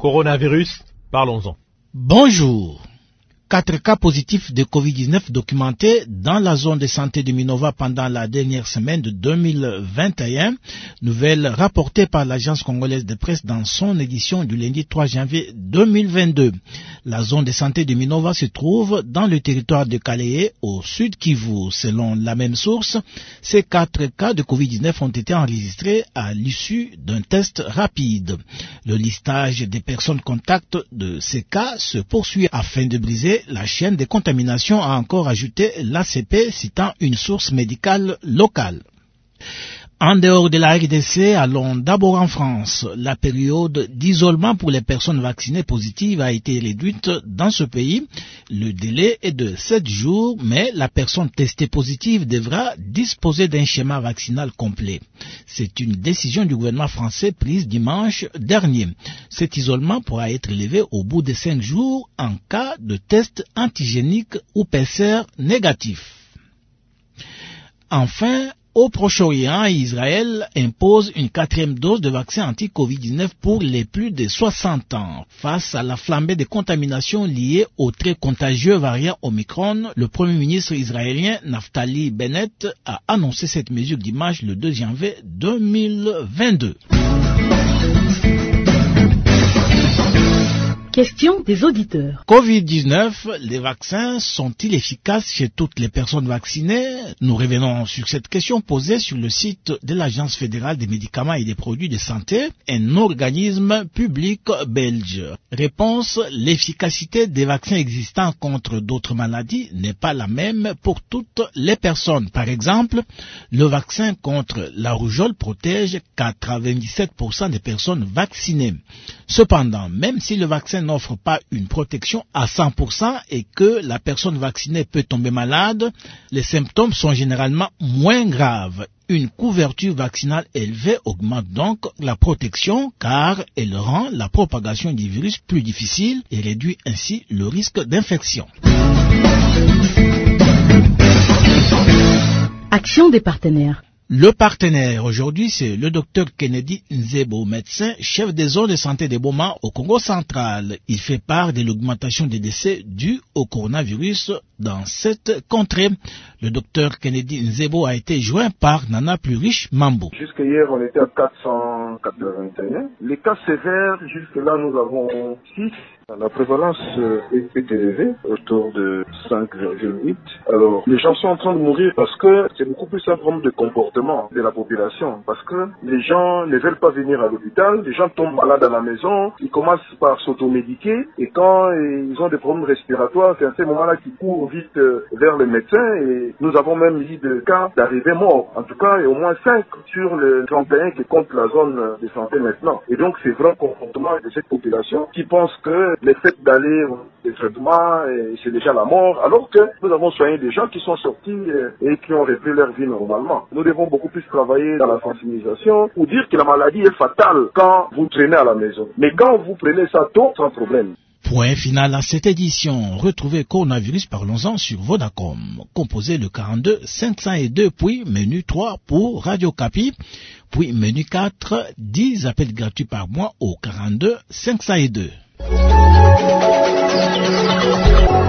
Coronavirus, parlons-en. Bonjour. 4 cas positifs de Covid-19 documentés dans la zone de santé de Minova pendant la dernière semaine de 2021. Nouvelle rapportée par l'agence congolaise de presse dans son édition du lundi 3 janvier 2022. La zone de santé de Minova se trouve dans le territoire de Kalehe, au sud Kivu. Selon la même source, ces 4 cas de Covid-19 ont été enregistrés à l'issue d'un test rapide. Le listage des personnes contacts de ces cas se poursuit afin de briser la chaîne de contamination, a encore ajouté l'ACP, citant une source médicale locale. En dehors de la RDC, allons d'abord en France. La période d'isolement pour les personnes vaccinées positives a été réduite dans ce pays. Le délai est de 7 jours, mais la personne testée positive devra disposer d'un schéma vaccinal complet. C'est une décision du gouvernement français prise dimanche dernier. Cet isolement pourra être levé au bout de 5 jours en cas de test antigénique ou PCR négatif. Enfin, au Proche-Orient, Israël impose une 4e dose de vaccin anti-Covid-19 pour les plus de 60 ans. Face à la flambée de contamination liée au très contagieux variant Omicron, le Premier ministre israélien Naftali Bennett a annoncé cette mesure dimanche le 2 janvier 2022. Question des auditeurs. Covid-19, les vaccins sont-ils efficaces chez toutes les personnes vaccinées? Nous revenons sur cette question posée sur le site de l'Agence fédérale des médicaments et des produits de santé, un organisme public belge. Réponse: l'efficacité des vaccins existants contre d'autres maladies n'est pas la même pour toutes les personnes. Par exemple, le vaccin contre la rougeole protège 97% des personnes vaccinées. Cependant, même si le vaccin n'offre pas une protection à 100% et que la personne vaccinée peut tomber malade, les symptômes sont généralement moins graves. Une couverture vaccinale élevée augmente donc la protection car elle rend la propagation du virus plus difficile et réduit ainsi le risque d'infection. Action des partenaires. Le partenaire aujourd'hui, c'est le docteur Kennedy Nzebo, médecin, chef des zones de santé de Boma au Congo central. Il fait part de l'augmentation des décès dus au coronavirus dans cette contrée. Le docteur Kennedy Nzebo a été joint par Nana Pluriche Mambo. Jusqu'à hier, on était à 481. Les cas sévères, jusque-là, nous avons 6. La prévalence est élevée, autour de 5,8. Alors, les gens sont en train de mourir parce que c'est beaucoup plus un problème de comportement de la population. Parce que les gens ne veulent pas venir à l'hôpital, les gens tombent malades à la maison, ils commencent par s'automédiquer, et quand ils ont des problèmes respiratoires, c'est à ce moment-là qu'ils courent vite vers le médecin, et nous avons même eu des cas d'arrivée morts. En tout cas, il y a au moins 5 sur le 31 qui compte la zone de santé maintenant. Et donc, c'est vraiment le comportement de cette population qui pense que le fait d'aller au traitement, c'est déjà la mort, alors que nous avons soigné des gens qui sont sortis et qui ont repris leur vie normalement. Nous devons beaucoup plus travailler dans la sensibilisation pour dire que la maladie est fatale quand vous traînez à la maison. Mais quand vous prenez ça tôt, sans problème. Point final à cette édition. Retrouvez Coronavirus, parlons-en sur Vodacom. Composez le 42 502, puis menu 3 pour Radio Capi, puis menu 4, 10 appels gratuits par mois au 42 502.